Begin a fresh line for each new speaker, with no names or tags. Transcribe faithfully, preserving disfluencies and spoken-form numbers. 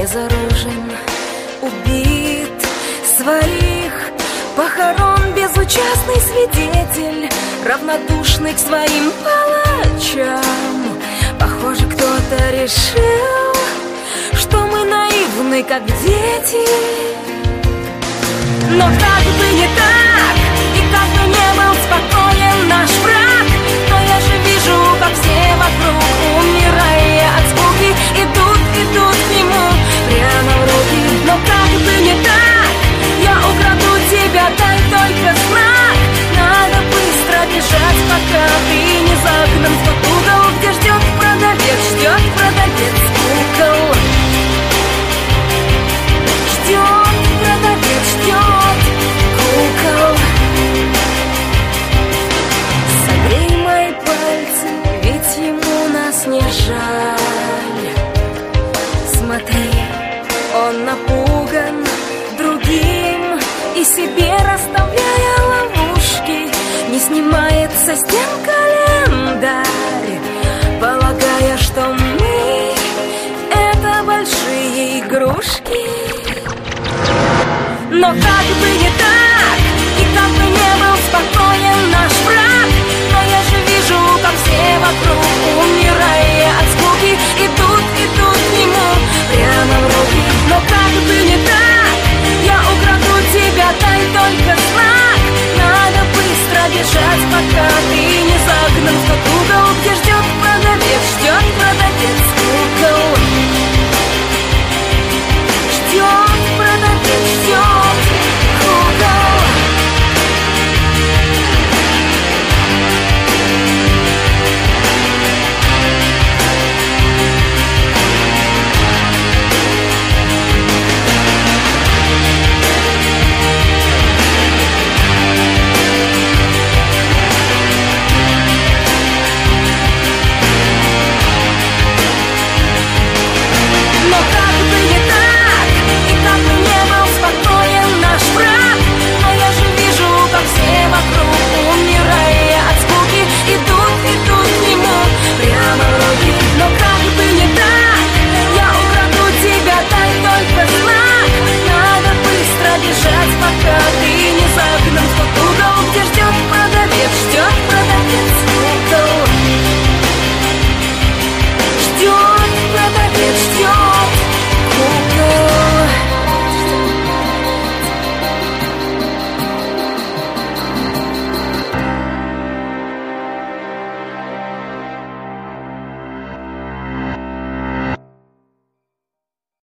безоружен, убит, своих похорон безучастный свидетель, равнодушный к своим палачам. Похоже, кто-то решил, что мы наивны, как дети. Но как бы не так, и как бы не был спокоен наш враг, но я же вижу, как все вокруг, умирая от скуки, идут, идут к нему прямо в руки. Но как бы не так, я украду тебя, дай только знак. Надо быстро бежать, пока ты не загнан в тот угол, где ждет продавец, ждет продавец кукол. Ждет продавец, ждет кукол. Согрей мои пальцы, ведь ему нас не жаль. Смотри, он напуган другим и себе расставляя ловушки, не снимает со стен календарь, полагая, что мы — это большие игрушки. Но как бы не так,